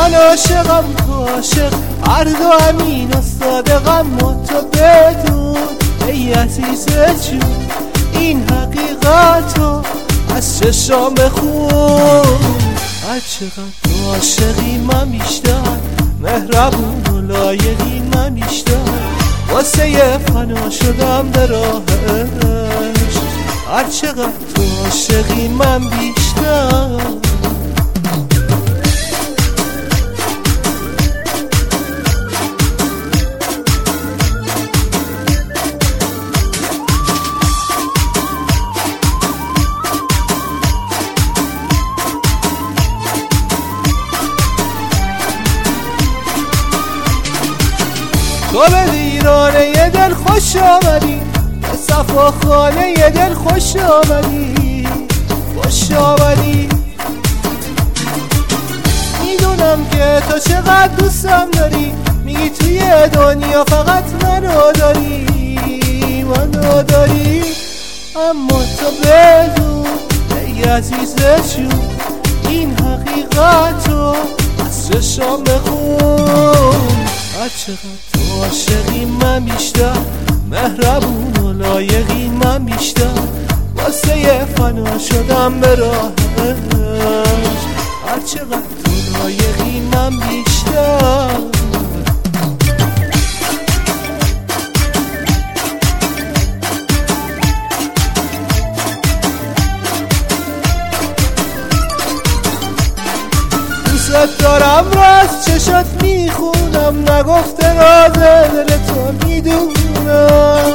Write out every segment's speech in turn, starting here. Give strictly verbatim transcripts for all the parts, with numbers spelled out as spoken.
من عاشقم تو عاشق، هر دو امین و صادقم و تو بدون ای عزیز جون این حقیقتو از چشام بخون. هر چقدر تو عاشقی من بیشتر، مهربون و لایقی من بیشتر، واسه فنا شدم به راه عشق. هر چقدر تو عاشقی من بیشتر. تو به ویرانه یه دل خوش آمدی، به صفا خانه یه دل خوش آمدی، خوش آمدی. میدونم که تو چقدر دوستم داری، میگی توی دنیا فقط منو داری، منو داری. اما تو بدون ای عزیز جون این حقیقتو از چشام بخون. هر چقدر تو عاشقی من بیشتر، مهربون و لایقی من بیشتر، واسه فنا شدم به راه عشق. هر چقدر تو لایقی من بیشتر. دوست دارم را از چشات میخونم، نگفته راز دل تو میدونم.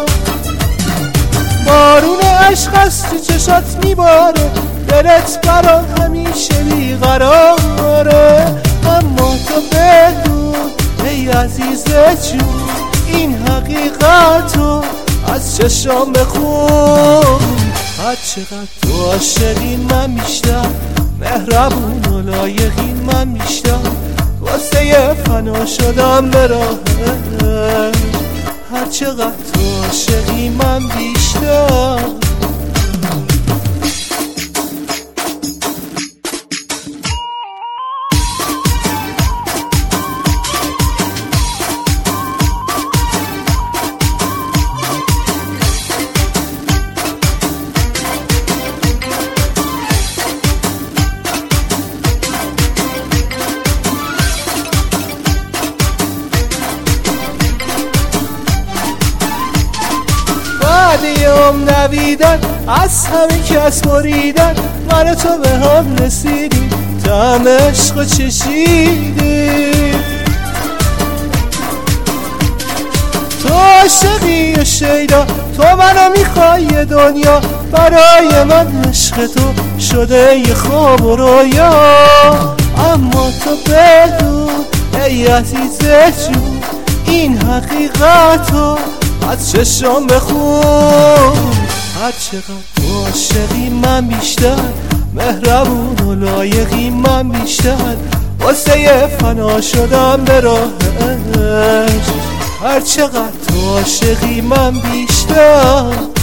بارون عشق از تو چشات میباره، دلت برام همیشه بیقراره. اما تو بدون ای عزیز جون این حقیقتو از چشام بخون. هر چقدر تو عاشقی من بیشتر، مهربون و لایقی من بیشتر، واسه فنا شدم به راه عشق. هر چقدر تو عاشقی من بیشتر. بعد یوم نویدن از همه کس بریدن، من تو به هم رسیدیم طعم عشق چشیدیم. تو عاشقی و شیدا، تو منو میخوای دنیا، برای من عشق تو شده یه خواب و رویا. اما تو بدون ای عزیز جون این حقیقتو از چشام بخون. هر چقدر تو عاشقی من بیشتر، مهربون و لایقی من بیشتر، واسه فنا شدم به راه عشق. هر چقدر تو عاشقی من بیشتر.